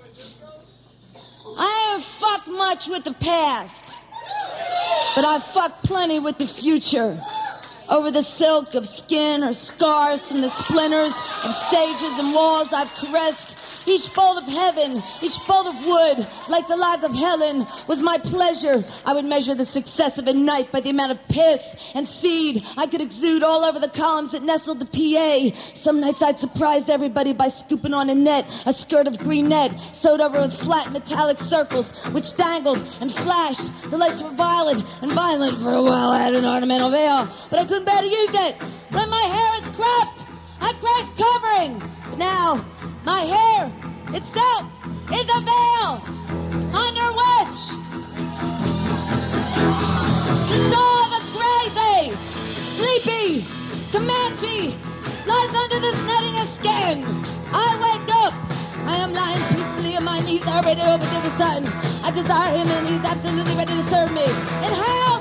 I ain't fucked much with the past, but I fucked plenty with the future. Over the silk of skin or scars from the splinters of stages and walls I've caressed. Each bolt of heaven, each bolt of wood, like the life of Helen, was my pleasure. I would measure the success of a night by the amount of piss and seed I could exude all over the columns that nestled the PA. Some nights I'd surprise everybody by scooping on a net, a skirt of green net, sewed over with flat metallic circles, which dangled and flashed. The lights were violet and violent. For a while I had an ornamental veil, but I couldn't bear to use it. When my hair is cropped, I craved covering. But now, my hair itself is a veil under which the soul of a crazy, sleepy Comanche lies under this netting of skin. I wake up. I am lying peacefully and my knees are already open to the sun. I desire him and he's absolutely ready to serve me. In hell,